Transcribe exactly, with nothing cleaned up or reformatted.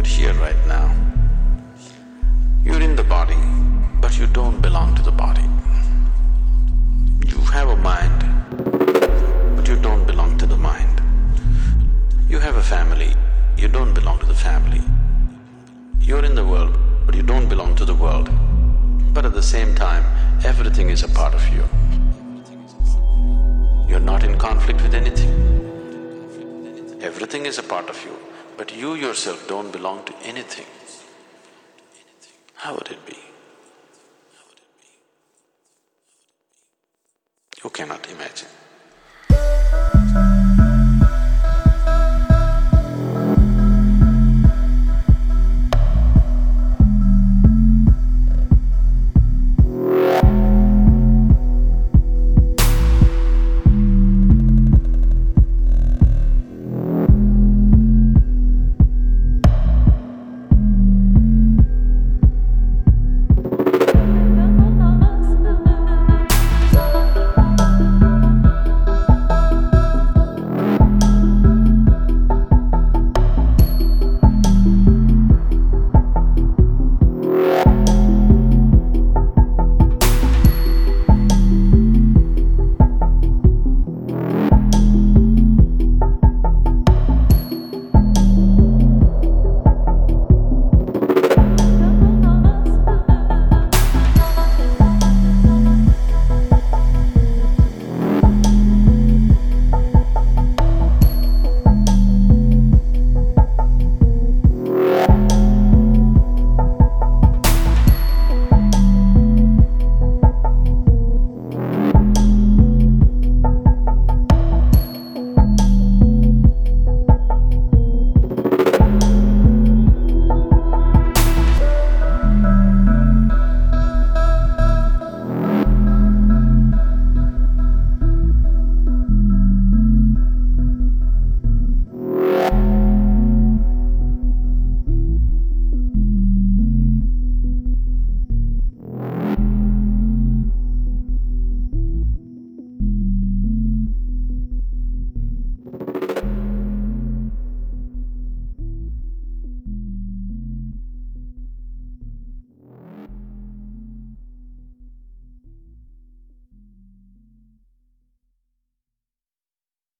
You're here right now. You're in the body, but you don't belong to the body. You have a mind, but you don't belong to the mind. You have a family, you don't belong to the family. You're in the world, but you don't belong to the world. But at the same time, everything is a part of you. You're not in conflict with anything. Everything is a part of you, but you yourself don't belong to anything. How would it be? You cannot imagine.